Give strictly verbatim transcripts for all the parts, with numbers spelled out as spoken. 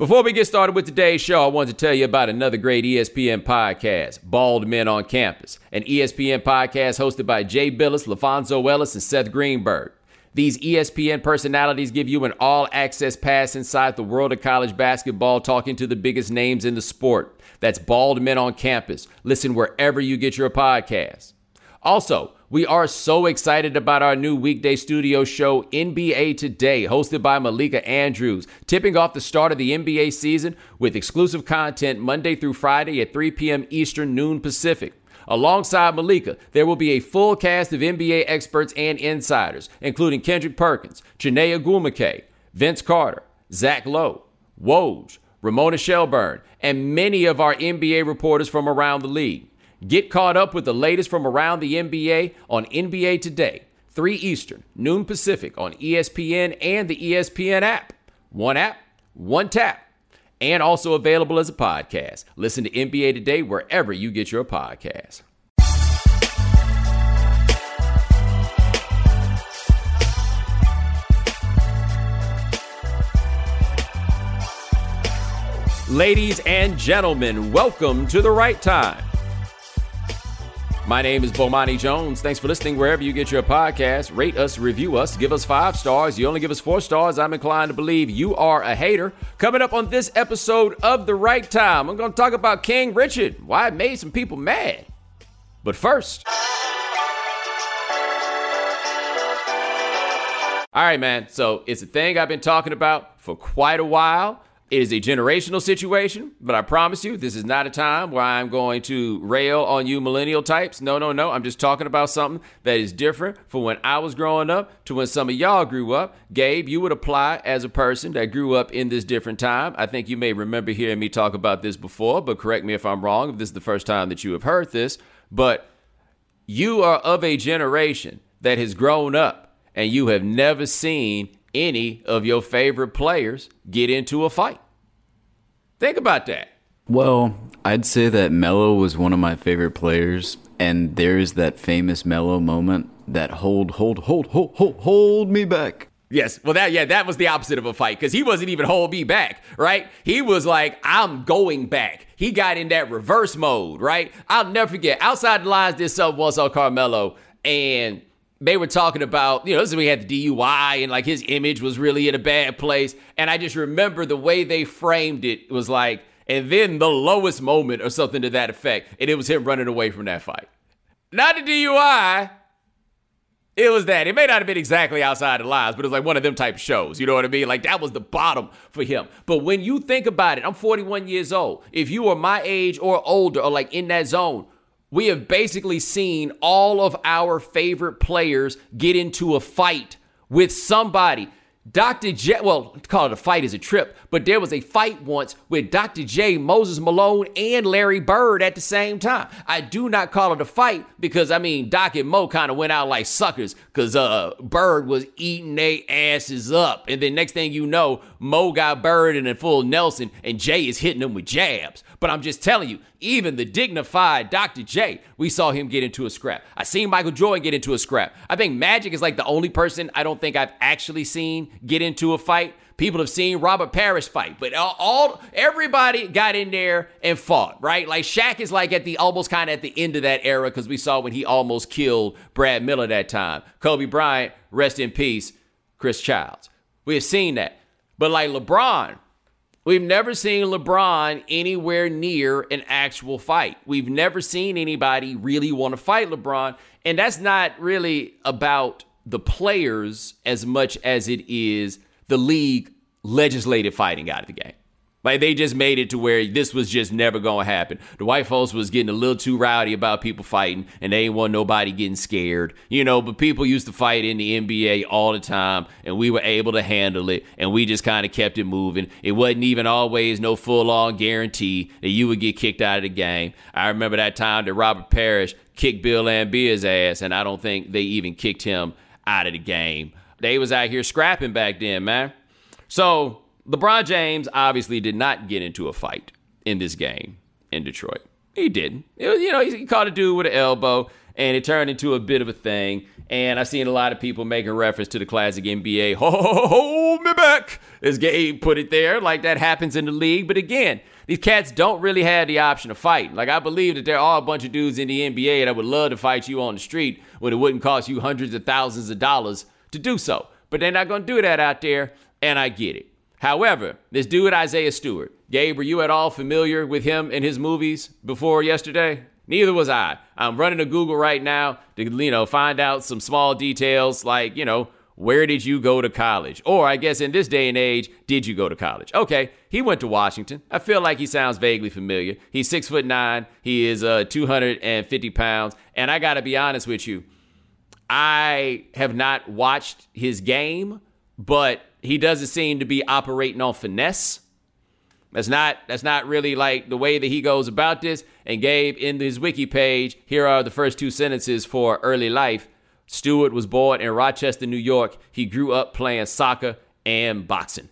Before we get started with today's show, I want to tell you about another great E S P N podcast, Bald Men on Campus, an E S P N podcast hosted by Jay Billis, LaFonso Ellis, and Seth Greenberg. These E S P N personalities give you an all-access pass inside the world of college basketball, talking to the biggest names in the sport. That's Bald Men on Campus. Listen wherever you get your podcasts. Also, we are so excited about our new weekday studio show, N B A Today, hosted by Malika Andrews, tipping off the start of the N B A season with exclusive content Monday through Friday at three p.m. Eastern, noon Pacific. Alongside Malika, there will be a full cast of N B A experts and insiders, including Kendrick Perkins, Chiney Ogwumike, Vince Carter, Zach Lowe, Woj, Ramona Shelburne, and many of our N B A reporters from around the league. Get caught up with the latest from around the N B A on N B A Today, three Eastern, noon Pacific on E S P N and the E S P N app. One app, one tap, and also available as a podcast. Listen to N B A Today wherever you get your podcasts. Ladies and gentlemen, welcome to The Right Time. My name is Bomani Jones. Thanks for listening wherever you get your podcast. Rate us, review us, give us five stars. You only give us four stars, I'm inclined to believe you are a hater. Coming up on this episode of The Right Time, I'm going to talk about King Richard, why it made some people mad. But first... All right, man, so it's a thing I've been talking about for quite a while. It is a generational situation, but I promise you, this is not a time where I'm going to rail on you millennial types. No, no, no. I'm just talking about something that is different from when I was growing up to when some of y'all grew up. Gabe, you would apply as a person that grew up in this different time. I think you may remember hearing me talk about this before, but correct me if I'm wrong, if this is the first time that you have heard this. But you are of a generation that has grown up and you have never seen any of your favorite players get into a fight. Think about that. Well, I'd say that Melo was one of my favorite players, and there's that famous Melo moment that hold, hold, hold, hold, hold, hold me back. Yes, well, that yeah, that was the opposite of a fight because he wasn't even hold me back, right? He was like, I'm going back. He got in that reverse mode, right? I'll never forget. Outside the Lines did something once on Carmelo, and they were talking about, you know, this is when he had the D U I and like his image was really in a bad place. And I just remember the way they framed it was like, and then the lowest moment or something to that effect. And it was him running away from that fight. Not the D U I. It was that. It may not have been exactly Outside the Lines, but it was like one of them type of shows. You know what I mean? Like that was the bottom for him. But when you think about it, I'm forty-one years old. If you are my age or older or like in that zone, we have basically seen all of our favorite players get into a fight with somebody. Doctor J, well, call it a fight is a trip, but there was a fight once with Doctor J, Moses Malone, and Larry Bird at the same time. I do not call it a fight because, I mean, Doc and Mo kind of went out like suckers because uh, Bird was eating their asses up. And then next thing you know, Mo got Bird in a full Nelson, and Jay is hitting him with jabs. But I'm just telling you, even the dignified Doctor J, we saw him get into a scrap. I seen Michael Jordan get into a scrap. I think Magic is like the only person I don't think I've actually seen get into a fight. People have seen Robert Parrish fight, but all, all everybody got in there and fought, right? Like Shaq is like at the almost kind of at the end of that era because we saw when he almost killed Brad Miller that time. Kobe Bryant, rest in peace, Chris Childs. We have seen that. But like LeBron, we've never seen LeBron anywhere near an actual fight. We've never seen anybody really want to fight LeBron. And that's not really about the players as much as it is the league legislated fighting out of the game. Like they just made it to where this was just never going to happen. The white folks was getting a little too rowdy about people fighting and they ain't want nobody getting scared, you know, but people used to fight in the N B A all the time and we were able to handle it and we just kind of kept it moving. It wasn't even always no full on guarantee that you would get kicked out of the game. I remember that time that Robert Parrish kicked Bill Lambia's ass and I don't think they even kicked him out of the game. They was out here scrapping back then, man. So LeBron James obviously did not get into a fight in this game in Detroit. He didn't. It was, you know, he caught a dude with an elbow, and it turned into a bit of a thing. And I've seen a lot of people making reference to the classic N B A, hold me back, as Gabe put it there, like that happens in the league. But again, these cats don't really have the option of fighting. Like, I believe that there are a bunch of dudes in the N B A that would love to fight you on the street when it wouldn't cost you hundreds of thousands of dollars to do so. But they're not going to do that out there, and I get it. However, this dude, Isaiah Stewart, Gabe, were you at all familiar with him and his movies before yesterday? Neither was I. I'm running a Google right now to, you know, find out some small details like, you know, where did you go to college? Or I guess in this day and age, did you go to college? Okay, he went to Washington. I feel like he sounds vaguely familiar. He's six foot nine. He is uh, two hundred fifty pounds. And I got to be honest with you, I have not watched his game, but he doesn't seem to be operating on finesse. That's not that's not really like the way that he goes about this. And Gabe, in his wiki page, here are the first two sentences for early life. Stewart was born in Rochester, New York. He grew up playing soccer and boxing.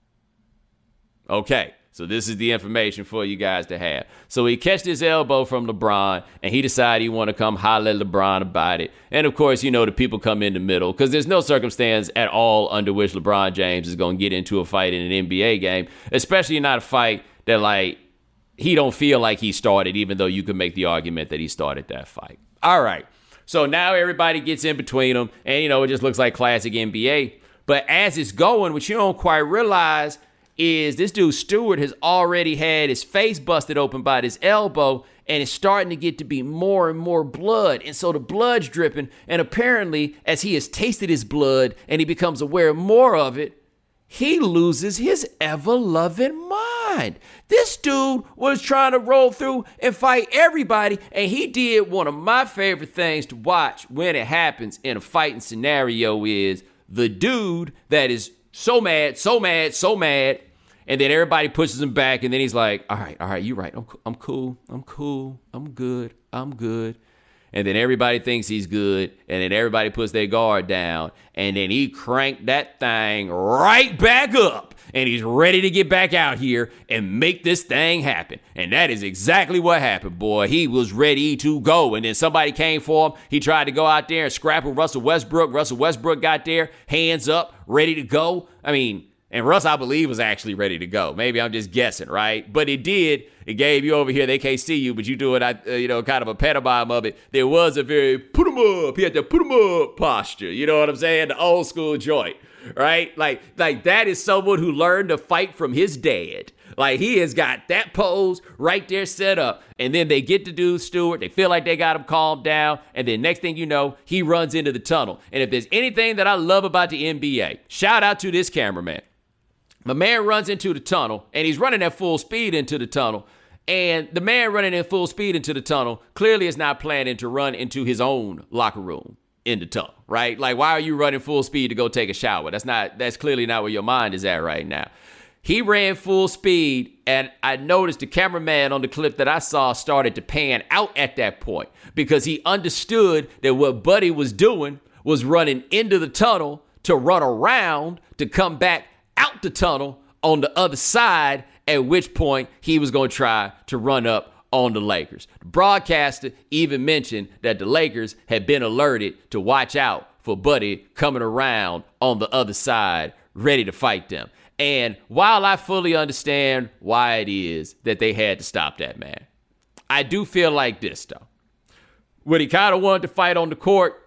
Okay, so this is the information for you guys to have. So he catched his elbow from LeBron, and he decided he want to come holler at LeBron about it. And of course, you know, the people come in the middle because there's no circumstance at all under which LeBron James is going to get into a fight in an N B A game, especially not a fight that, like, he don't feel like he started, even though you could make the argument that he started that fight. All right. So now everybody gets in between them, and, you know, it just looks like classic N B A. But as it's going, what you don't quite realize is this dude Stewart has already had his face busted open by this elbow, and it's starting to get to be more and more blood. And so the blood's dripping, and apparently as he has tasted his blood and he becomes aware more of it, he loses his ever-loving mind. This dude was trying to roll through and fight everybody, and he did one of my favorite things to watch when it happens in a fighting scenario is the dude that is so mad, so mad, so mad, and then everybody pushes him back, and then he's like, all right, all right, you're right. I'm, I'm cool. I'm cool. I'm good. I'm good. And then everybody thinks he's good, and then everybody puts their guard down, and then he cranked that thing right back up, and he's ready to get back out here and make this thing happen. And that is exactly what happened, boy. He was ready to go, and then somebody came for him. He tried to go out there and scrap with Russell Westbrook. Russell Westbrook got there, hands up, ready to go. I mean, and Russ, I believe, was actually ready to go. Maybe I'm just guessing, right? But it did. It gave you over here. They can't see you, but you do it, uh, you know, kind of a pantomime of it. There was a very put him up. He had to put him up posture. You know what I'm saying? The old school joint, right? Like, like that is someone who learned to fight from his dad. Like, he has got that pose right there set up. And then they get to do Stewart. They feel like they got him calmed down. And then next thing you know, he runs into the tunnel. And if there's anything that I love about the N B A, shout out to this cameraman. My man runs into the tunnel, and he's running at full speed into the tunnel. And the man running at full speed into the tunnel clearly is not planning to run into his own locker room in the tunnel, right? Like, why are you running full speed to go take a shower? That's not, that's clearly not where your mind is at right now. He ran full speed, and I noticed the cameraman on the clip that I saw started to pan out at that point because he understood that what Buddy was doing was running into the tunnel to run around to come back out the tunnel on the other side, at which point he was going to try to run up on the Lakers. The broadcaster even mentioned that the Lakers had been alerted to watch out for Buddy coming around on the other side, ready to fight them. And while I fully understand why it is that they had to stop that man, I do feel like this, though. When he kind of wanted to fight on the court,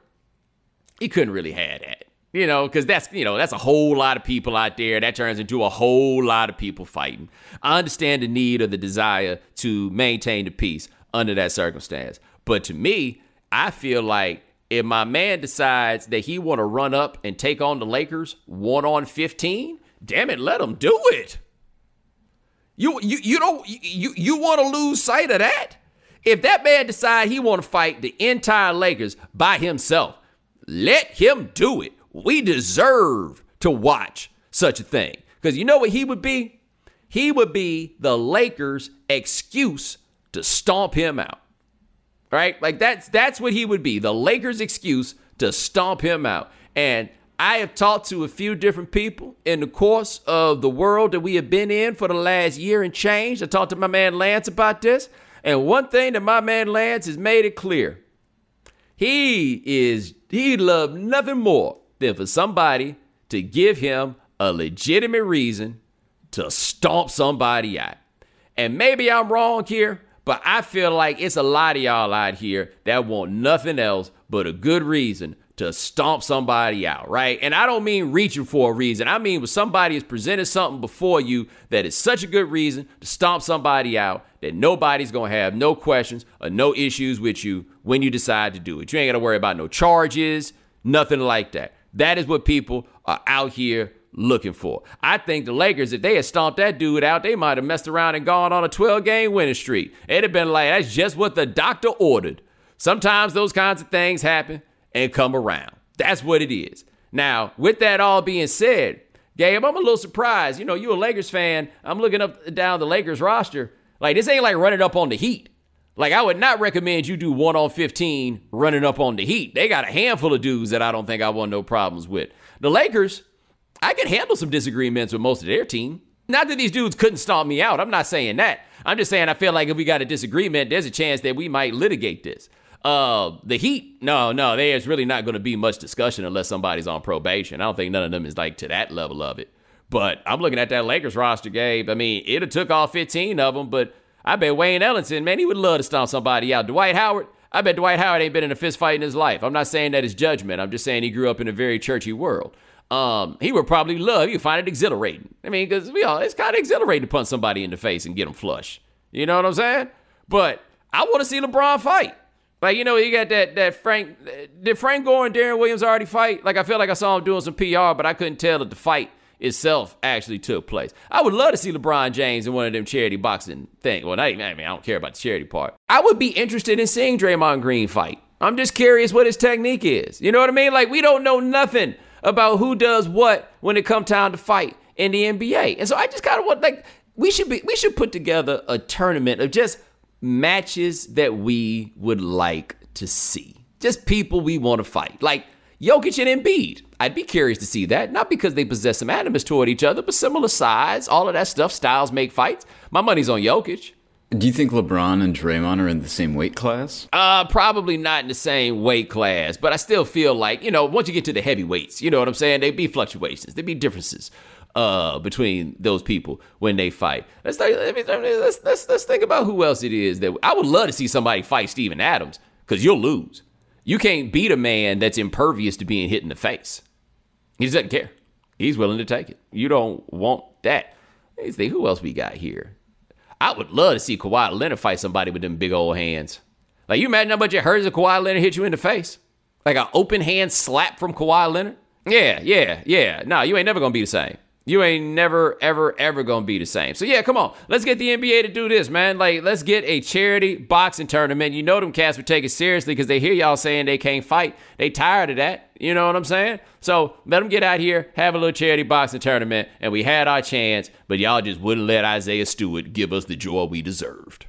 he couldn't really have that. You know, because that's, you know, that's a whole lot of people out there. That turns into a whole lot of people fighting. I understand the need or the desire to maintain the peace under that circumstance. But to me, I feel like if my man decides that he want to run up and take on the Lakers one on fifteen, damn it, let him do it. You you you don't you you want to lose sight of that? If that man decide he want to fight the entire Lakers by himself, let him do it. We deserve to watch such a thing. Because you know what he would be? He would be the Lakers' excuse to stomp him out. Right? Like that's that's what he would be. The Lakers' excuse to stomp him out. And I have talked to a few different people in the course of the world that we have been in for the last year and change. I talked to my man Lance about this. And one thing that my man Lance has made it clear, he is, he'd love nothing more than for somebody to give him a legitimate reason to stomp somebody out. And maybe I'm wrong here, but I feel like it's a lot of y'all out here that want nothing else but a good reason to stomp somebody out, right? And I don't mean reaching for a reason. I mean when somebody has presented something before you that is such a good reason to stomp somebody out that nobody's going to have no questions or no issues with you when you decide to do it. You ain't got to worry about no charges, nothing like that. That is what people are out here looking for. I think the Lakers, if they had stomped that dude out, they might have messed around and gone on a twelve-game winning streak. It'd have been like, that's just what the doctor ordered. Sometimes those kinds of things happen and come around. That's what it is. Now, with that all being said, Gabe, I'm a little surprised. You know, you a Lakers fan. I'm looking up down the Lakers roster. Like, this ain't like running up on the Heat. Like, I would not recommend you do one on fifteen running up on the Heat. They got a handful of dudes that I don't think I want no problems with. The Lakers, I could handle some disagreements with most of their team. Not that these dudes couldn't stomp me out. I'm not saying that. I'm just saying I feel like if we got a disagreement, there's a chance that we might litigate this. Uh, the Heat, no, no, there's really not going to be much discussion unless somebody's on probation. I don't think none of them is like to that level of it. But I'm looking at that Lakers roster, Gabe. I mean, it'd have took all fifteen of them, but I bet Wayne Ellington, man, he would love to stomp somebody out. Dwight Howard, I bet Dwight Howard ain't been in a fist fight in his life. I'm not saying that it's judgment. I'm just saying he grew up in a very churchy world. Um, he would probably love, he would find it exhilarating. I mean, because we all, it's kind of exhilarating to punch somebody in the face and get them flush. You know what I'm saying? But I want to see LeBron fight. Like, you know, you got that that Frank, did Frank Gore and Darren Williams already fight? Like, I feel like I saw him doing some P R, but I couldn't tell that the fight itself actually took place. I would love to see LeBron James in one of them charity boxing things. Well, not even, I mean, I don't care about the charity part. I would be interested in seeing Draymond Green fight. I'm just curious what his technique is. You know what I mean? Like, we don't know nothing about who does what when it come time to fight in the N B A. And so I just kind of want, like, we should be, we should put together a tournament of just matches that we would like to see. Just people we want to fight. Like Jokic and Embiid. I'd be curious to see that. Not because they possess some animus toward each other, but similar size, all of that stuff. Styles make fights. My money's on Jokic. Do you think LeBron and Draymond are in the same weight class? Uh, probably not in the same weight class, but I still feel like, you know, once you get to the heavyweights, you know what I'm saying? There'd be fluctuations. There'd be differences uh, between those people when they fight. Let's, let's, let's, let's think about who else it is that I would love to see somebody fight Steven Adams, because you'll lose. You can't beat a man that's impervious to being hit in the face. He just doesn't care. He's willing to take it. You don't want that. Let's think, who else we got here? I would love to see Kawhi Leonard fight somebody with them big old hands. Like, you imagine how much it hurts if Kawhi Leonard hit you in the face? Like an open hand slap from Kawhi Leonard? Yeah, yeah, yeah. No, you ain't never going to be the same. You ain't never, ever, ever going to be the same. So, yeah, come on. Let's get the N B A to do this, man. Like, let's get a charity boxing tournament. You know them cats would take it seriously because they hear y'all saying they can't fight. They tired of that. You know what I'm saying? So, let them get out here, have a little charity boxing tournament, and we had our chance, but y'all just wouldn't let Isaiah Stewart give us the joy we deserved.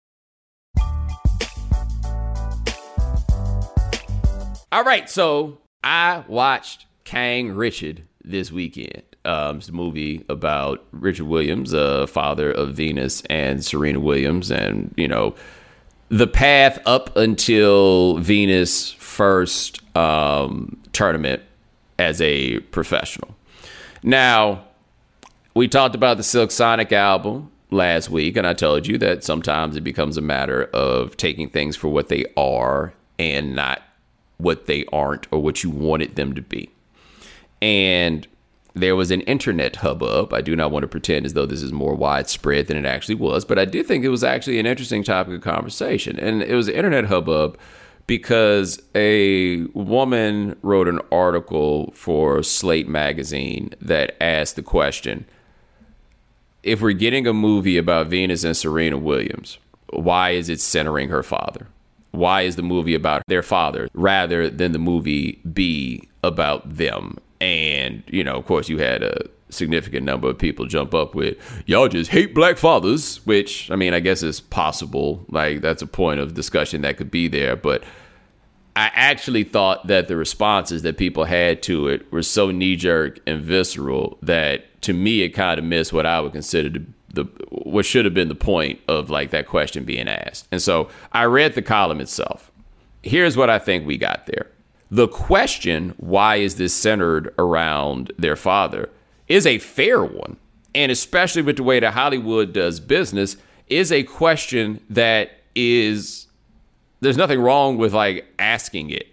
All right, so I watched King Richard this weekend. Um, it's a movie about Richard Williams, uh, father of Venus and Serena Williams, and, you know, the path up until Venus' first um, tournament as a professional. Now, we talked about the Silk Sonic album last week, and I told you that sometimes it becomes a matter of taking things for what they are and not what they aren't or what you wanted them to be. And there was an internet hubbub. I do not want to pretend as though this is more widespread than it actually was, but I do think it was actually an interesting topic of conversation. And it was an internet hubbub because a woman wrote an article for Slate magazine that asked the question, if we're getting a movie about Venus and Serena Williams, why is it centering her father? Why is the movie about their father rather than the movie be about them? And, you know, of course, you had a significant number of people jump up with, y'all just hate black fathers, which, I mean, I guess is possible. Like, that's a point of discussion that could be there. But I actually thought that the responses that people had to it were so knee-jerk and visceral that, to me, it kind of missed what I would consider to the what should have been the point of like that question being asked. And so I read the column itself. Here's what I think we got there. The question, why is this centered around their father, is a fair one. And especially with the way that Hollywood does business, is a question that is, there's nothing wrong with like asking it.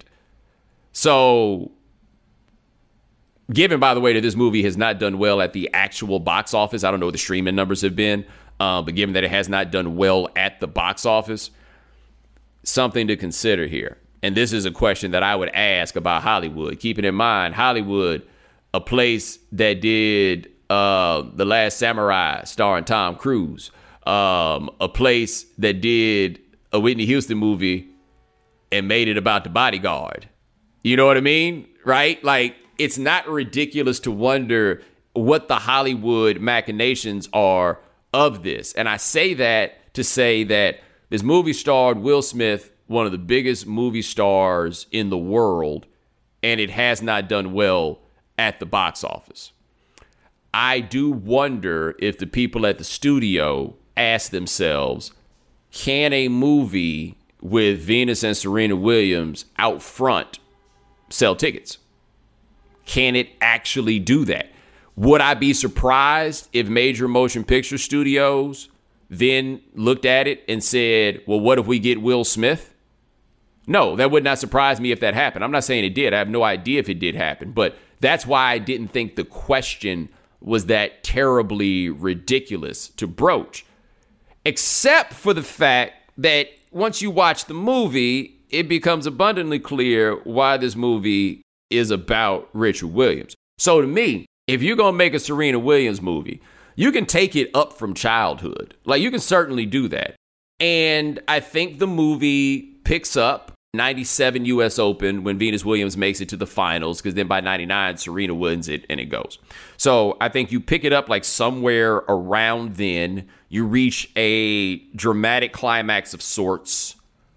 So, given, by the way, that this movie has not done well at the actual box office, I don't know what the streaming numbers have been, uh, but given that it has not done well at the box office, something to consider here. And this is a question that I would ask about Hollywood. Keeping in mind, Hollywood, a place that did uh, The Last Samurai starring Tom Cruise, um, a place that did a Whitney Houston movie and made it about the bodyguard. You know what I mean? Right? Like, it's not ridiculous to wonder what the Hollywood machinations are of this. And I say that to say that this movie starred Will Smith, one of the biggest movie stars in the world, and it has not done well at the box office. I do wonder if the people at the studio ask themselves, can a movie with Venus and Serena Williams out front sell tickets? Can it actually do that? Would I be surprised if major motion picture studios then looked at it and said, well, what if we get Will Smith? No, that would not surprise me if that happened. I'm not saying it did. I have no idea if it did happen. But that's why I didn't think the question was that terribly ridiculous to broach. Except for the fact that once you watch the movie, it becomes abundantly clear why this movie is about Richard Williams. So to me, if you're going to make a Serena Williams movie, you can take it up from childhood. Like, you can certainly do that. And I think the movie picks up ninety-seven U S Open when Venus Williams makes it to the finals, because then by ninety-nine, Serena wins it and it goes. So I think you pick it up like somewhere around then. You reach a dramatic climax of sorts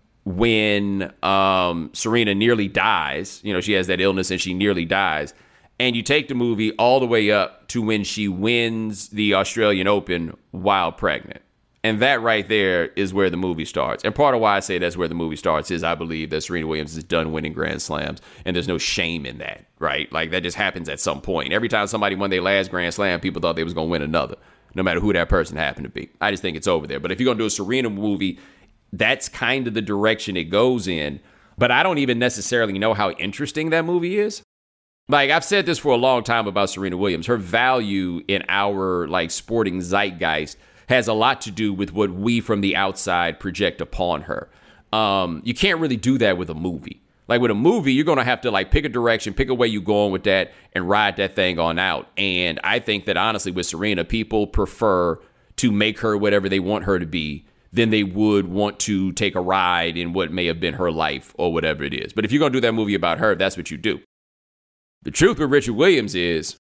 when um, Serena nearly dies. You know, she has that illness and she nearly dies. And you take the movie all the way up to when she wins the Australian Open while pregnant. And that right there is where the movie starts. And part of why I say that's where the movie starts is I believe that Serena Williams is done winning Grand Slams. And there's no shame in that, right? Like, that just happens at some point. Every time somebody won their last Grand Slam, people thought they was going to win another, no matter who that person happened to be. I just think it's over there. But if you're going to do a Serena movie, that's kind of the direction it goes in. But I don't even necessarily know how interesting that movie is. Like, I've said this for a long time about Serena Williams. Her value in our, like, sporting zeitgeist has a lot to do with what we from the outside project upon her. Um, you can't really do that with a movie. Like, with a movie, you're going to have to, like, pick a direction, pick a way you're going with that, and ride that thing on out. And I think that, honestly, with Serena, people prefer to make her whatever they want her to be than they would want to take a ride in what may have been her life or whatever it is. But if you're going to do that movie about her, that's what you do. The truth with Richard Williams is,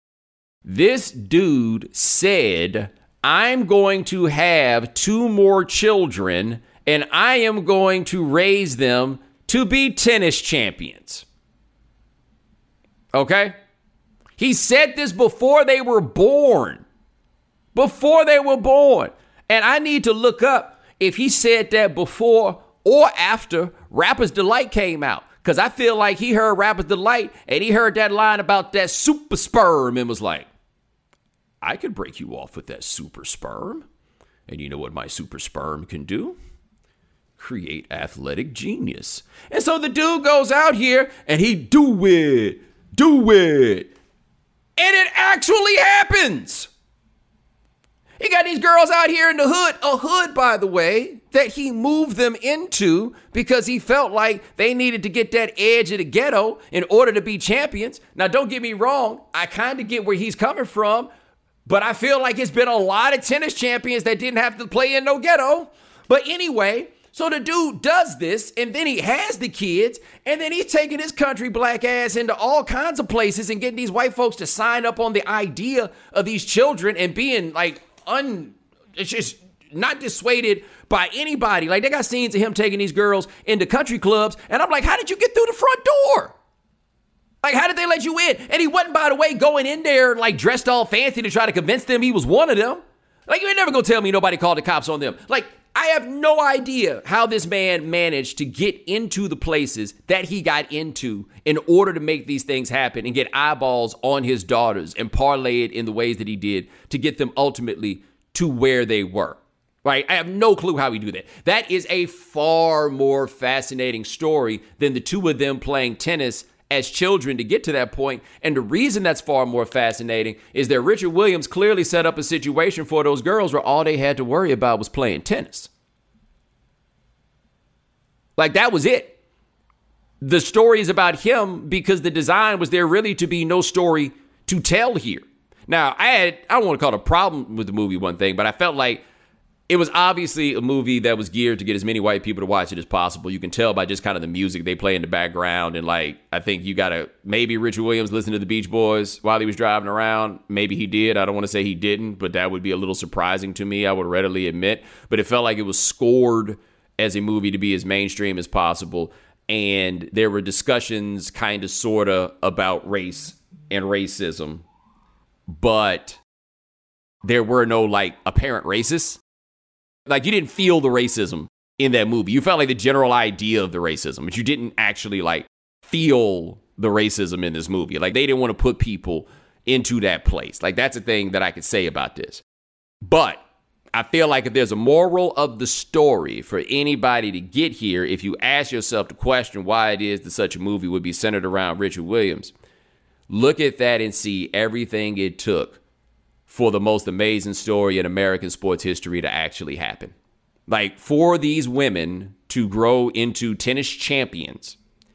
this dude said, I'm going to have two more children and I am going to raise them to be tennis champions. Okay? He said this before they were born. Before they were born. And I need to look up if he said that before or after Rapper's Delight came out. Because I feel like he heard Rapper's Delight and he heard that line about that super sperm and was like, I could break you off with that super sperm. And you know what my super sperm can do? Create athletic genius. And so the dude goes out here and he do it, do it. And it actually happens. He got these girls out here in the hood, a hood, by the way, that he moved them into because he felt like they needed to get that edge of the ghetto in order to be champions. Now, don't get me wrong. I kind of get where he's coming from, but I feel like it's been a lot of tennis champions that didn't have to play in no ghetto. But anyway, so the dude does this, and then he has the kids, and then he's taking his country black ass into all kinds of places and getting these white folks to sign up on the idea of these children and being like, un, it's just not dissuaded by anybody. Like, they got scenes of him taking these girls into country clubs, and I'm like, how did you get through the front door? Like, how did they let you in? And he wasn't, by the way, going in there like dressed all fancy to try to convince them he was one of them. Like, you're never going to tell me nobody called the cops on them. Like, I have no idea how this man managed to get into the places that he got into in order to make these things happen and get eyeballs on his daughters and parlay it in the ways that he did to get them ultimately to where they were. Right? I have no clue how he do that. That is a far more fascinating story than the two of them playing tennis as children to get to that point. And the reason that's far more fascinating is that Richard Williams clearly set up a situation for those girls where all they had to worry about was playing tennis. Like, that was it. The story is about him because the design was there really to be no story to tell here. Now, I had, I don't want to call it a problem with the movie, one thing, but I felt like it was obviously a movie that was geared to get as many white people to watch it as possible. You can tell by just kind of the music they play in the background. And, like, I think you got to, maybe Richard Williams listened to the Beach Boys while he was driving around. Maybe he did. I don't want to say he didn't, but that would be a little surprising to me, I would readily admit. But it felt like it was scored as a movie to be as mainstream as possible. And there were discussions kind of sort of about race and racism, but there were no, like, apparent racists. Like, you didn't feel the racism in that movie. You felt like the general idea of the racism, but you didn't actually, like, feel the racism in this movie. Like, they didn't want to put people into that place. Like, that's the thing that I could say about this. But I feel like if there's a moral of the story for anybody to get here, if you ask yourself the question why it is that such a movie would be centered around Richard Williams, look at that and see everything it took for the most amazing story in American sports history to actually happen. Like, for these women to grow into tennis champions,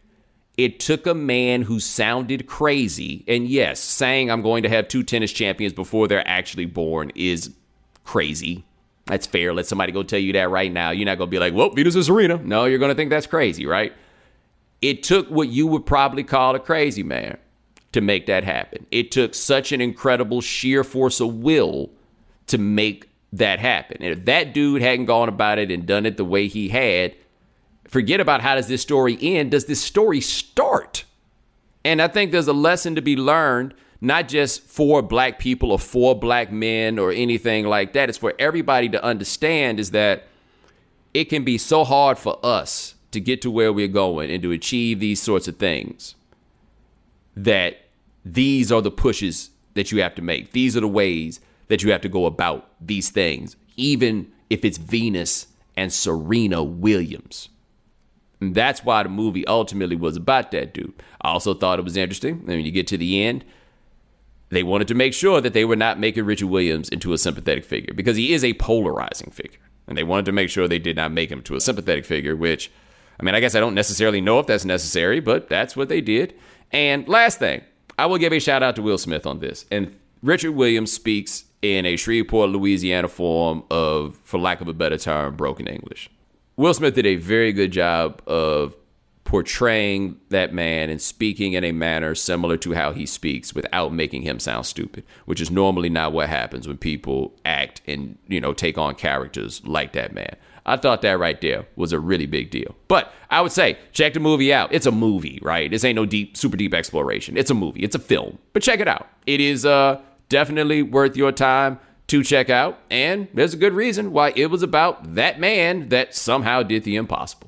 it took a man who sounded crazy. And yes, saying I'm going to have two tennis champions before they're actually born is crazy. That's fair. Let somebody go tell you that right now. You're not going to be like, well, Venus and Serena. No, you're going to think that's crazy, right? It took what you would probably call a crazy man to make that happen. It took such an incredible sheer force of will to make that happen. And if that dude hadn't gone about it and done it the way he had, forget about how does this story end? Does this story start? And I think there's a lesson to be learned, not just for black people or for black men or anything like that. It's for everybody to understand is that it can be so hard for us to get to where we're going and to achieve these sorts of things that these are the pushes that you have to make. These are the ways that you have to go about these things, even if it's Venus and Serena Williams. And that's why the movie ultimately was about that dude. I also thought it was interesting. And when you get to the end, they wanted to make sure that they were not making Richard Williams into a sympathetic figure because he is a polarizing figure. And they wanted to make sure they did not make him to a sympathetic figure, which, I mean, I guess I don't necessarily know if that's necessary, but that's what they did. And last thing, I will give a shout out to Will Smith on this. And Richard Williams speaks in a Shreveport, Louisiana form of, for lack of a better term, broken English. Will Smith did a very good job of portraying that man and speaking in a manner similar to how he speaks without making him sound stupid, which is normally not what happens when people act and, you know, take on characters like that man. I thought that right there was a really big deal. But I would say, check the movie out. It's a movie, right? This ain't no deep, super deep exploration. It's a movie. It's a film. But check it out. It is uh, definitely worth your time to check out. And there's a good reason why it was about that man that somehow did the impossible.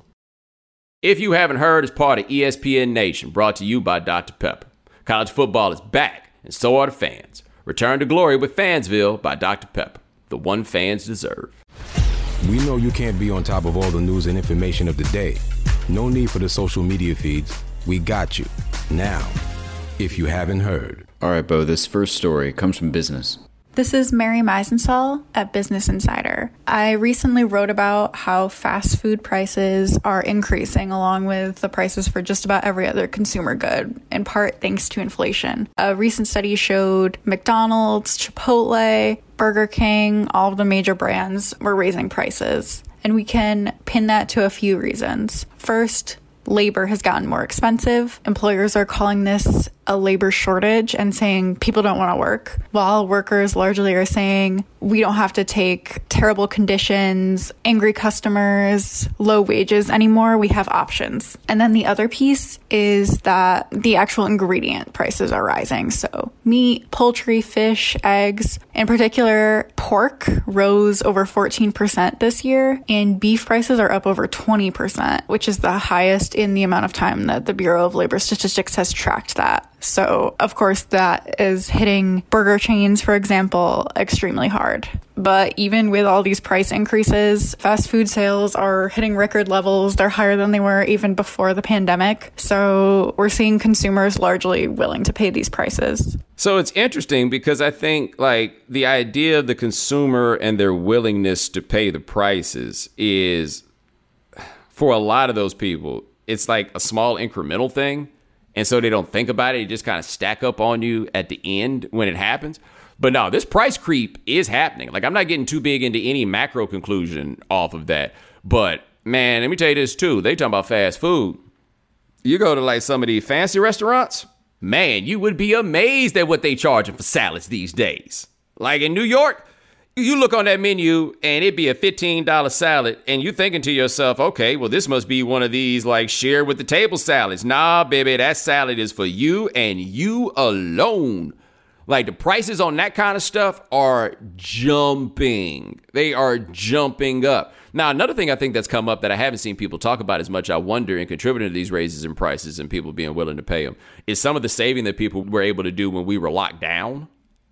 If you haven't heard, it's part of E S P N Nation, brought to you by Doctor Pepper. College football is back, and so are the fans. Return to glory with Fansville by Doctor Pepper, the one fans deserve. We know you can't be on top of all the news and information of the day. No need for the social media feeds. We got you. Now, if you haven't heard. All right, Bo, this first story comes from Business. This is Mary Meisenstahl at Business Insider. I recently wrote about how fast food prices are increasing along with the prices for just about every other consumer good, in part thanks to inflation. A recent study showed McDonald's, Chipotle, Burger King, all of the major brands were raising prices. And we can pin that to a few reasons. First, labor has gotten more expensive. Employers are calling this a labor shortage and saying people don't want to work, while workers largely are saying we don't have to take terrible conditions, angry customers, low wages anymore. We have options. And then the other piece is that the actual ingredient prices are rising. So meat, poultry, fish, eggs, in particular, pork rose over fourteen percent this year, and beef prices are up over twenty percent, which is the highest in the amount of time that the Bureau of Labor Statistics has tracked that. So, of course, that is hitting burger chains, for example, extremely hard. But even with all these price increases, fast food sales are hitting record levels. They're higher than they were even before the pandemic. So we're seeing consumers largely willing to pay these prices. So it's interesting because I think like the idea of the consumer and their willingness to pay the prices is, for a lot of those people, it's like a small incremental thing. And so they don't think about it. It just kind of stack up on you at the end when it happens. But no, this price creep is happening. Like, I'm not getting too big into any macro conclusion off of that. But, man, let me tell you this, too. They talking about fast food. You go to, like, some of these fancy restaurants, man, you would be amazed at what they charging for salads these days. Like, in New York, you look on that menu, and it'd be a fifteen dollars salad, and you're thinking to yourself, okay, well, this must be one of these, like, share with the table salads. Nah, baby, that salad is for you and you alone. Like, the prices on that kind of stuff are jumping. They are jumping up. Now, another thing I think that's come up that I haven't seen people talk about as much, I wonder, in contributing to these raises in prices and people being willing to pay them, is some of the saving that people were able to do when we were locked down.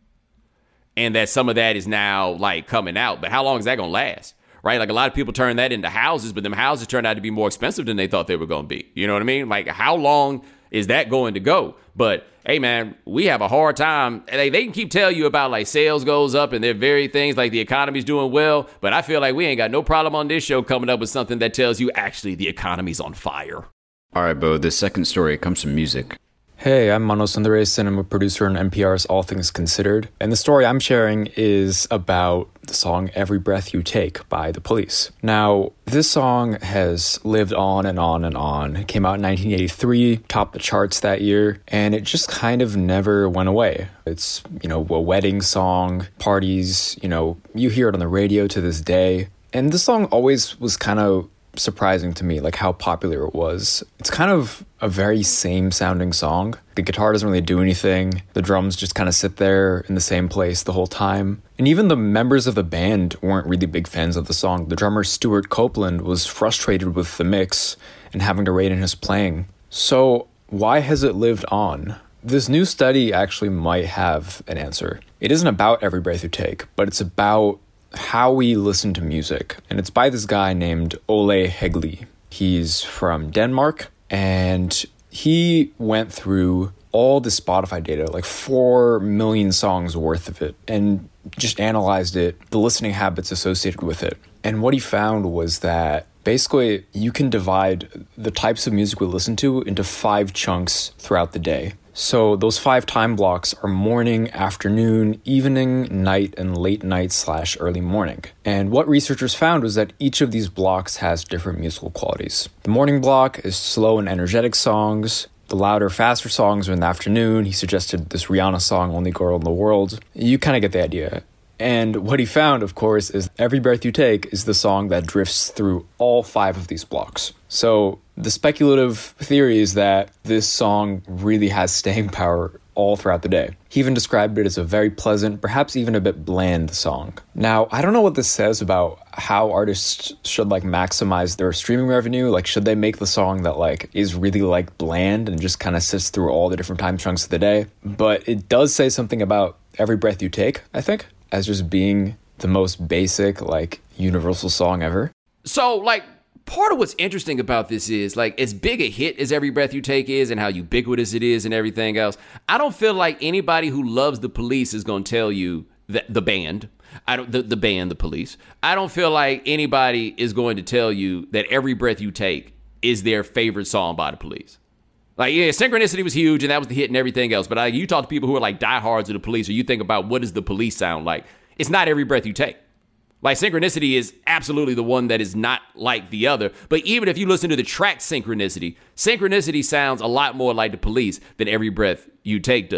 And that some of that is now, like, coming out. But how long is that going to last? Right? Like, a lot of people turn that into houses, but them houses turned out to be more expensive than they thought they were going to be. You know what I mean? Like, how long is that going to go? But hey, man, we have a hard time. They, they can keep telling you about like sales goes up and they're very things like the economy's doing well. But I feel like we ain't got no problem on this show coming up with something that tells you actually the economy's on fire. All right, Bo, the second story comes from music. Hey, I'm Mano Sundaresan. I'm a producer on N P R's All Things Considered. And the story I'm sharing is about the song Every Breath You Take by The Police. Now, this song has lived on and on and on. It came out in nineteen eighty-three, topped the charts that year, and it just kind of never went away. It's, you know, a wedding song, parties, you know, you hear it on the radio to this day. And this song always was kind of surprising to me, like how popular it was. It's kind of a very same sounding song. The guitar doesn't really do anything. The drums just kind of sit there in the same place the whole time. And even the members of the band weren't really big fans of the song. The drummer Stuart Copeland was frustrated with the mix and having to rein in his playing. So why has it lived on? This new study actually might have an answer. It isn't about Every Breath You Take, but it's about how we listen to music. And it's by this guy named Ole Hegli. He's from Denmark, and he went through all the Spotify data, like four million songs worth of it, and just analyzed it, the listening habits associated with it. And what he found was that basically you can divide the types of music we listen to into five chunks throughout the day. So those five time blocks are morning, afternoon, evening, night, and late night slash early morning. And what researchers found was that each of these blocks has different musical qualities. The morning block is slow and energetic songs. The louder, faster songs are in the afternoon. He suggested this Rihanna song, Only Girl in the World. You kind of get the idea. And what he found, of course, is Every Breath You Take is the song that drifts through all five of these blocks. So the speculative theory is that this song really has staying power all throughout the day. He even described it as a very pleasant, perhaps even a bit bland song. Now, I don't know what this says about how artists should like maximize their streaming revenue. Like, should they make the song that like is really like bland and just kind of sits through all the different time chunks of the day? But it does say something about Every Breath You Take, I think, as just being the most basic, like, universal song ever. So, like, part of what's interesting about this is, like, as big a hit as Every Breath You Take is and how ubiquitous it is and everything else, I don't feel like anybody who loves The Police is going to tell you that the band, I don't, the, the band, The Police, I don't feel like anybody is going to tell you that Every Breath You Take is their favorite song by The Police. Like, yeah, Synchronicity was huge, and that was the hit and everything else. But like, you talk to people who are like diehards of The Police, or you think about what does The Police sound like, it's not Every Breath You Take. Like, Synchronicity is absolutely the one that is not like the other. But even if you listen to the track Synchronicity, Synchronicity sounds a lot more like The Police than Every Breath You Take does.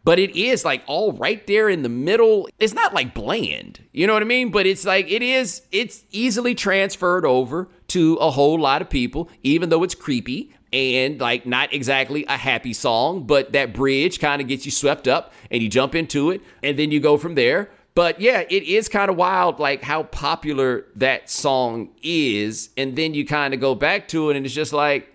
but it is like all right there in the middle. It's not like bland, you know what I mean? But it's like, it is, it's easily transferred over to a whole lot of people, even though it's creepy and like not exactly a happy song, but that bridge kind of gets you swept up and you jump into it and then you go from there. But yeah, it is kind of wild, like how popular that song is. And then you kind of go back to it and it's just like,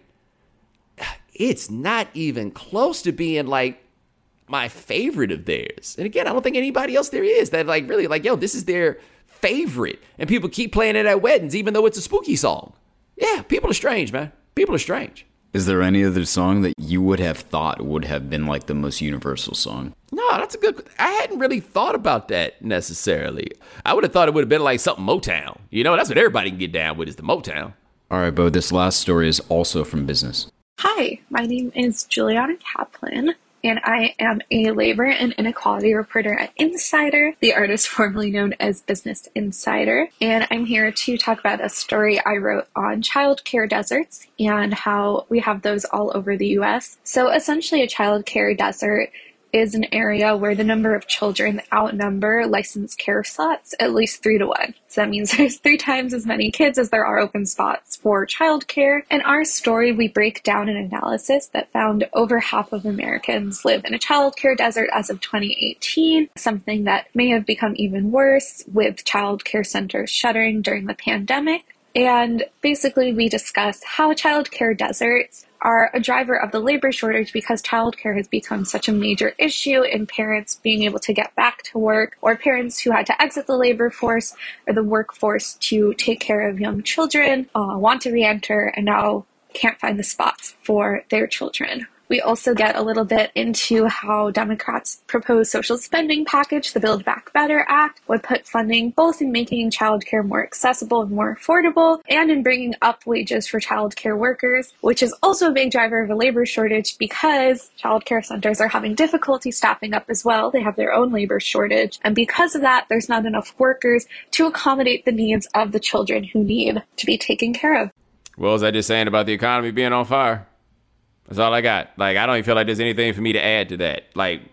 it's not even close to being like my favorite of theirs. And again, I don't think anybody else there is that like really like, yo, this is their favorite. And people keep playing it at weddings, even though it's a spooky song. Yeah, people are strange, man. People are strange. Is there any other song that you would have thought would have been like the most universal song? No, that's a good, I hadn't really thought about that necessarily. I would have thought it would have been like something Motown. You know, that's what everybody can get down with is the Motown. All right, Bo, this last story is also from Business. Hi, my name is Juliana Kaplan, and I am a labor and inequality reporter at Insider, the artist formerly known as Business Insider. And I'm here to talk about a story I wrote on childcare deserts and how we have those all over the U S. So essentially a childcare desert is an area where the number of children outnumber licensed care slots at least three to one. So that means there's three times as many kids as there are open spots for childcare. In our story, we break down an analysis that found over half of Americans live in a childcare desert as of twenty eighteen, something that may have become even worse with childcare centers shuttering during the pandemic. And basically, we discuss how childcare deserts are a driver of the labor shortage because childcare has become such a major issue in parents being able to get back to work, or parents who had to exit the labor force or the workforce to take care of young children, uh, want to re-enter, and now can't find the spots for their children. We also get a little bit into how Democrats' proposed social spending package, the Build Back Better Act, would put funding both in making childcare more accessible and more affordable, and in bringing up wages for childcare workers, which is also a big driver of a labor shortage because childcare centers are having difficulty staffing up as well. They have their own labor shortage, and because of that, there's not enough workers to accommodate the needs of the children who need to be taken care of. What was I just saying about the economy being on fire? That's all I got. Like, I don't even feel like there's anything for me to add to that. Like,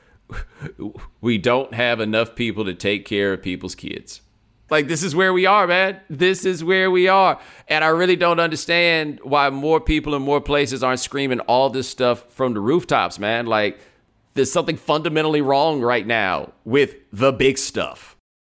we don't have enough people to take care of people's kids. Like, this is where we are, man. This is where we are. And I really don't understand why more people in more places aren't screaming all this stuff from the rooftops, man. Like, there's something fundamentally wrong right now with the big stuff.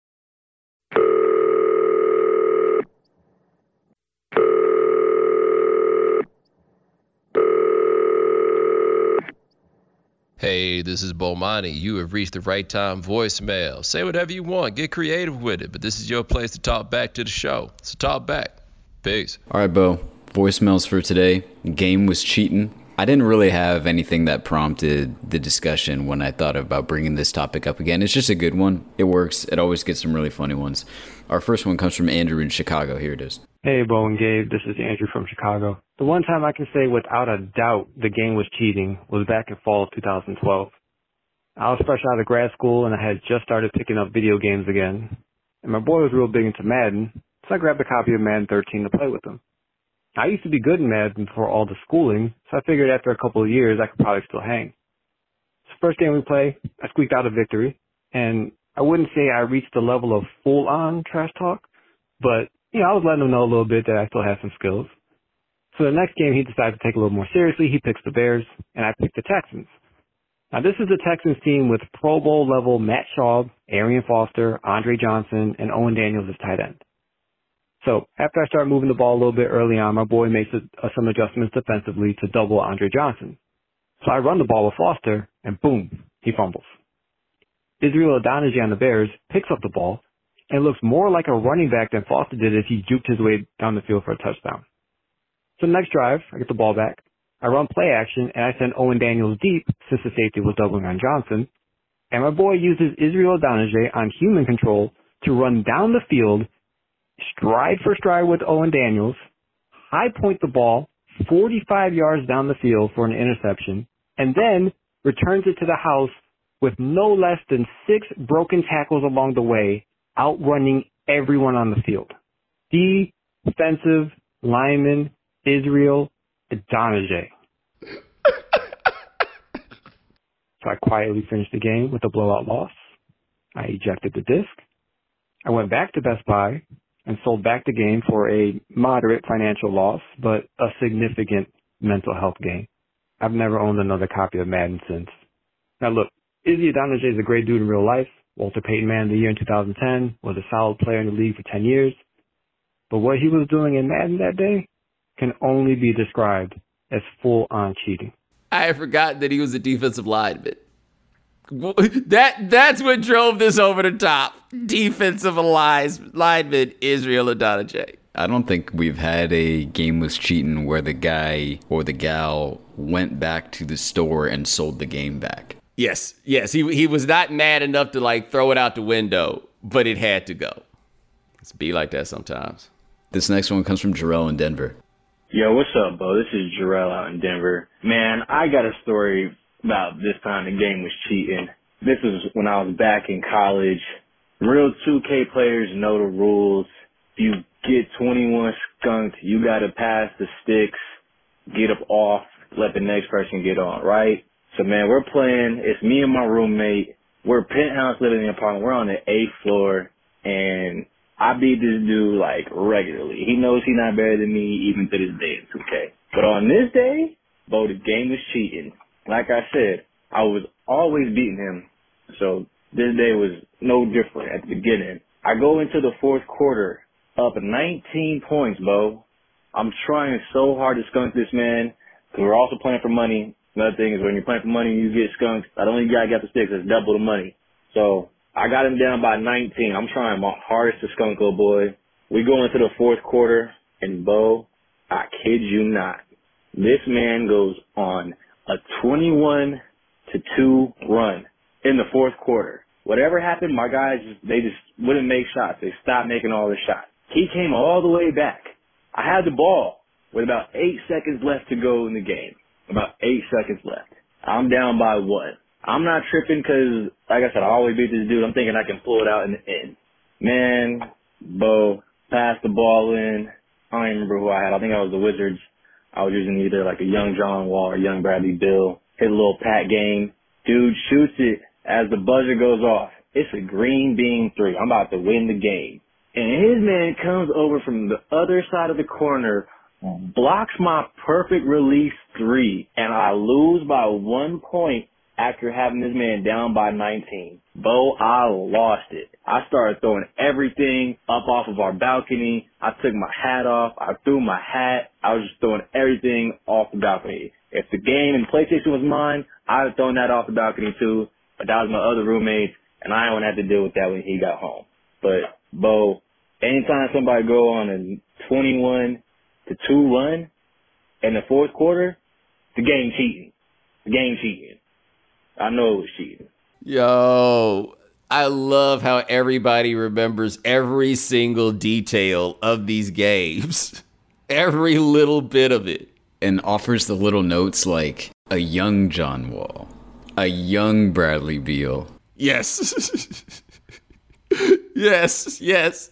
Hey, this is Bomani. You have reached the right time voicemail. Say whatever you want. Get creative with it. But this is your place to talk back to the show. So talk back. Peace. All right, Bo. Voicemails for today. Game was cheating. I didn't really have anything that prompted the discussion when I thought about bringing this topic up again. It's just a good one. It works. It always gets some really funny ones. Our first one comes from Andrew in Chicago. Here it is. Hey, Bo and Gabe. This is Andrew from Chicago. The one time I can say without a doubt the game was cheating was back in fall of two thousand twelve. I was fresh out of grad school and I had just started picking up video games again. And my boy was real big into Madden, so I grabbed a copy of Madden thirteen to play with him. I used to be good in Madden before all the schooling, so I figured after a couple of years I could probably still hang. So first game we play, I squeaked out a victory, and I wouldn't say I reached the level of full-on trash talk, but, you know, I was letting him know a little bit that I still had some skills. So the next game he decided to take a little more seriously. He picks the Bears, and I picked the Texans. Now this is the Texans team with Pro Bowl level Matt Schaub, Arian Foster, Andre Johnson, and Owen Daniels as tight end. So after I start moving the ball a little bit early on, my boy makes a, uh, some adjustments defensively to double Andre Johnson. So I run the ball with Foster, and boom, he fumbles. Israel Adonijah on the Bears picks up the ball and looks more like a running back than Foster did as he juked his way down the field for a touchdown. So next drive, I get the ball back. I run play action, and I send Owen Daniels deep since the safety was doubling on Johnson. And my boy uses Israel Adonijah on human control to run down the field, stride for stride with Owen Daniels, high point the ball forty-five yards down the field for an interception, and then returns it to the house with no less than six broken tackles along the way, outrunning everyone on the field. Defensive lineman Israel Adonijah. So I quietly finished the game with a blowout loss. I ejected the disc. I went back to Best Buy and sold back the game for a moderate financial loss, but a significant mental health gain. I've never owned another copy of Madden since. Now look, Izzy Adonijay is a great dude in real life. Walter Payton Man of the Year in two thousand ten, was a solid player in the league for ten years. But what he was doing in Madden that day can only be described as full-on cheating. I had forgotten that he was a defensive lineman. That that's what drove this over the top. Defensive lineman Israel Adonijay. I don't think we've had a game was cheating where the guy or the gal went back to the store and sold the game back. Yes, yes. He he was not mad enough to like throw it out the window, but it had to go. It's be like that sometimes. This next one comes from Jarrell in Denver. Yo, what's up, Bo? This is Jarrell out in Denver. Man, I got a story about this time the game was cheating. This was when I was back in college. Real two K players know the rules. If you get twenty-one skunked, you got to pass the sticks, get up off, let the next person get on, right? So, man, we're playing. It's me and my roommate. We're penthouse living in the apartment. We're on the eighth floor, and I beat this dude, like, regularly. He knows he's not better than me, even to this day in two K. But on this day, Bo, the game was cheating. Like I said, I was always beating him. So this day was no different at the beginning. I go into the fourth quarter up nineteen points, Bo. I'm trying so hard to skunk this man because we're also playing for money. Another thing is when you're playing for money, you get skunked. I don't even got to get the sticks. It's double the money. So I got him down by nineteen. I'm trying my hardest to skunk little boy. We go into the fourth quarter, and Bo, I kid you not, this man goes on a twenty-one to two run in the fourth quarter. Whatever happened, my guys, they just wouldn't make shots. They stopped making all the shots. He came all the way back. I had the ball with about eight seconds left to go in the game. About eight seconds left. I'm down by one. I'm not tripping because, like I said, I always beat this dude. I'm thinking I can pull it out in the end. Man, Bo, passed the ball in. I don't even remember who I had. I think I was the Wizards. I was using either like a young John Wall or young Bradley Beal. Hit a little pat game. Dude shoots it as the buzzer goes off. It's a green bean three. I'm about to win the game. And his man comes over from the other side of the corner, blocks my perfect release three, and I lose by one point after having this man down by nineteen. Bo, I lost it. I started throwing everything up off of our balcony. I took my hat off. I threw my hat. I was just throwing everything off the balcony. If the game and PlayStation was mine, I would have thrown that off the balcony too. But that was my other roommate, and I wouldn't have to deal with that when he got home. But, Bo, anytime somebody go on a twenty-one to two run in the fourth quarter, the game cheating. The game cheating. I know it was cheating. Yo, I love how everybody remembers every single detail of these games. Every little bit of it. And offers the little notes like a young John Wall, a young Bradley Beal. Yes. yes, yes.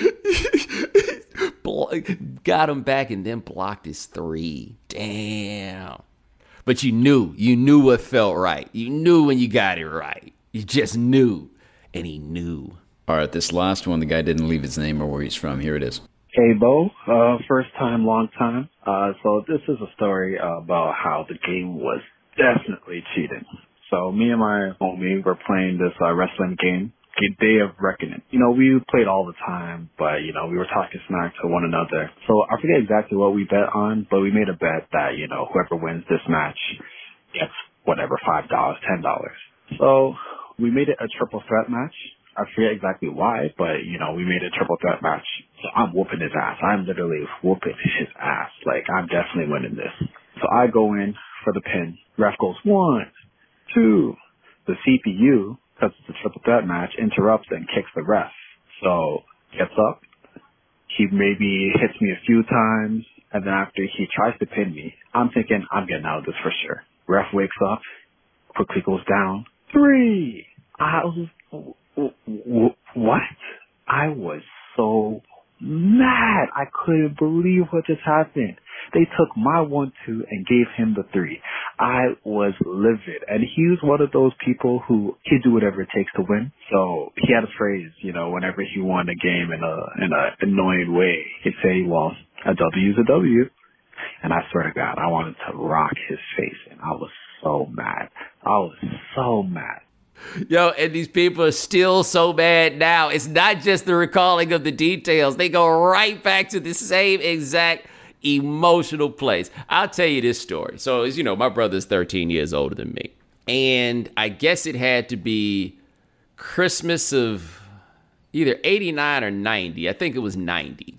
Got him back and then blocked his three. Damn. But you knew. You knew what felt right. You knew when you got it right. You just knew. And he knew. All right, this last one, the guy didn't leave his name or where he's from. Here it is. Hey, Bo. Uh, first time, long time. Uh, so this is a story about how the game was definitely cheating. So me and my homie were playing this uh, wrestling game, Day of Reckoning. You know, we played all the time, but, you know, we were talking smack to one another. So I forget exactly what we bet on, but we made a bet that, you know, whoever wins this match gets whatever, five dollars, ten dollars. So we made it a triple threat match. I forget exactly why, but, you know, we made a triple threat match. So I'm whooping his ass. I'm literally whooping his ass. Like, I'm definitely winning this. So I go in for the pin. Ref goes, one, two. The C P U, because it's a triple threat match, interrupts and kicks the ref. So, gets up. He maybe hits me a few times, and then after he tries to pin me, I'm thinking, I'm getting out of this for sure. Ref wakes up, quickly goes down. Three! I was... What? I was so mad. I couldn't believe what just happened. They took my one, two and gave him the three. I was livid. And he was one of those people who he'd do whatever it takes to win. So he had a phrase, you know, whenever he won a game in a in a annoying way, he'd say, well, a W is a W. And I swear to God, I wanted to rock his face. And I was so mad. I was so mad. Yo, and these people are still so mad now. It's not just the recalling of the details. They go right back to the same exact emotional place. I'll tell you this story. So, as you know, my brother's thirteen years older than me. And I guess it had to be Christmas of either eighty-nine or ninety. I think it was ninety.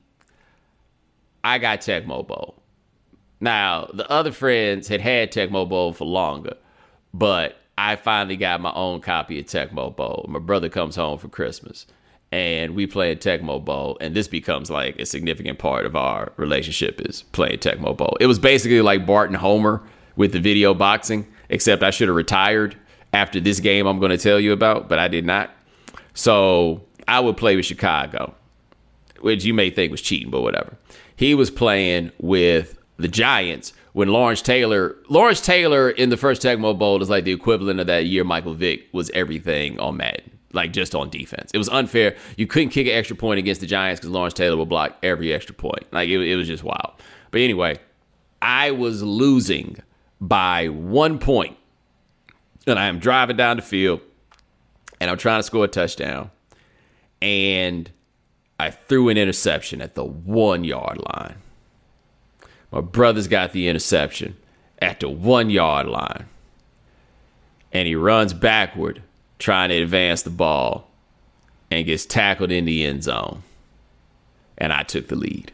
I got Tecmo Bowl. Now, the other friends had had Tecmo Bowl for longer, but I finally got my own copy of Tecmo Bowl. My brother comes home for Christmas, and we play Tecmo Bowl, and this becomes like a significant part of our relationship is playing Tecmo Bowl. It was basically like Bart and Homer with the video boxing, except I should have retired after this game I'm going to tell you about, but I did not. So I would play with Chicago, which you may think was cheating, but whatever. He was playing with the Giants when Lawrence Taylor, Lawrence Taylor in the first Tecmo Bowl is like the equivalent of that year Michael Vick was everything on Madden, like just on defense. It was unfair. You couldn't kick an extra point against the Giants because Lawrence Taylor would block every extra point. Like it, it was just wild. But anyway, I was losing by one point, and I am driving down the field, and I'm trying to score a touchdown, and I threw an interception at the one-yard line. My brother's got the interception at the one-yard line. And he runs backward, trying to advance the ball, and gets tackled in the end zone. And I took the lead.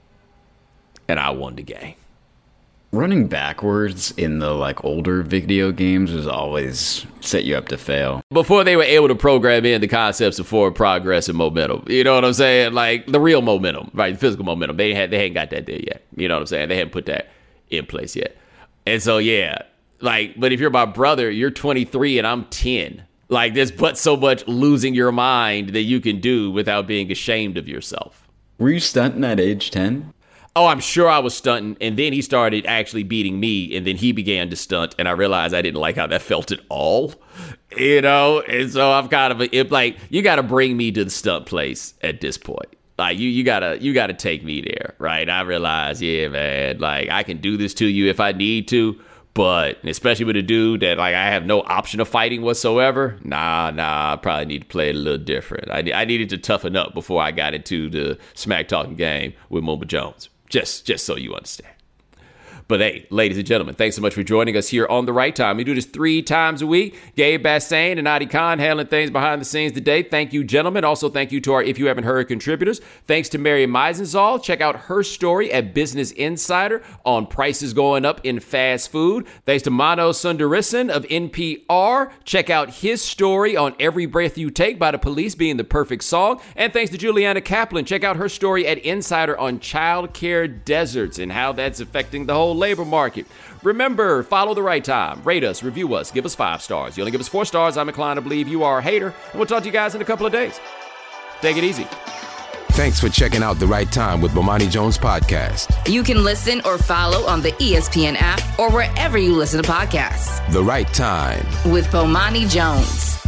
And I won the game. Running backwards in the like older video games was always set you up to fail. Before they were able to program in the concepts of forward progress and momentum, you know what I'm saying? Like the real momentum, right? The physical momentum. They had they hadn't got that there yet. You know what I'm saying? They hadn't put that in place yet. And so yeah, like, but if you're my brother, you're twenty-three and I'm ten. Like there's but so much losing your mind that you can do without being ashamed of yourself. Were you stunting at age ten? Oh, I'm sure I was stunting, and then he started actually beating me, and then he began to stunt, and I realized I didn't like how that felt at all, you know, and so I'm kind of, a, it, like, you got to bring me to the stunt place at this point. Like, you you gotta, you gotta take me there, right? I realize, yeah, man, like, I can do this to you if I need to, but especially with a dude that, like, I have no option of fighting whatsoever, nah, nah, I probably need to play it a little different. I, I needed to toughen up before I got into the smack-talking game with Mumba Jones. Just just so you understand. But hey, ladies and gentlemen, thanks so much for joining us here on The Right Time. We do this three times a week. Gabe Bassane and Adi Khan handling things behind the scenes today. Thank you, gentlemen. Also, thank you to our If You Haven't Heard contributors. Thanks to Mary Meisenzahl. Check out her story at Business Insider on prices going up in fast food. Thanks to Mano Sundaresan of N P R. Check out his story on Every Breath You Take by The Police being the perfect song. And thanks to Juliana Kaplan. Check out her story at Insider on childcare deserts and how that's affecting the whole labor market. Remember, follow The Right Time. Rate us, review us, give us five stars. You only give us four stars, I'm inclined to believe you are a hater. And we'll talk to you guys in a couple of days. Take it easy. Thanks for checking out The Right Time with Bomani Jones podcast. You can listen or follow on the E S P N app or wherever you listen to podcasts. The Right Time with Bomani Jones.